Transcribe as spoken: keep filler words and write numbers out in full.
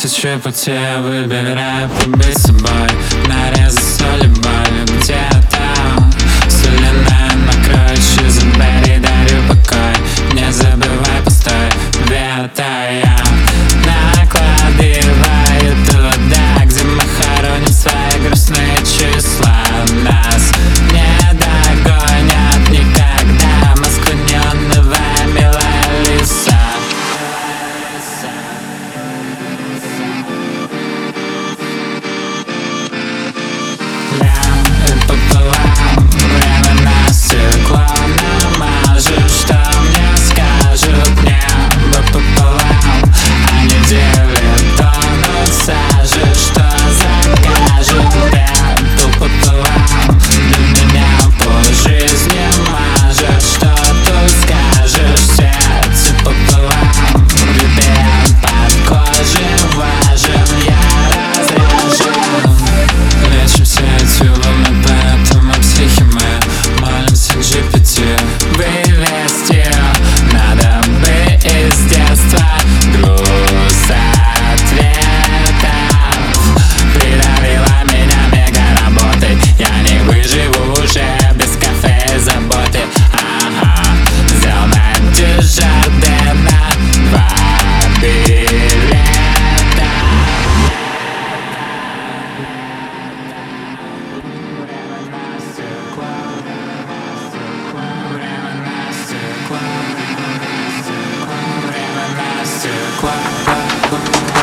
тысячи путей, выбираю побыть собой. Нарезы соли боли где-то соляная накроет, забери, дарю покой. Не забывай постой, вета я накладываю туда, где мы хороним свои грустные числа. Нас не догонят никогда, Москва неоновая, милая лиса. Пополам, время на стекло намажу, что мне скажут небо пополам. Они делят тонут сажи, что закажут пепел пополам. Для меня по жизни мажет, что тут скажешь, сердце пополам. Глубин под кожей важен, я разрежу. Лечим все эти волны, поэтому психи мы молимся к джи пи ти. Вывести надо бы из детства груз ответов. Придавила меня мега работой, я не выживу уже без кафе и заботы. Ага, взял на Дюжардена два билета. Время на стекло.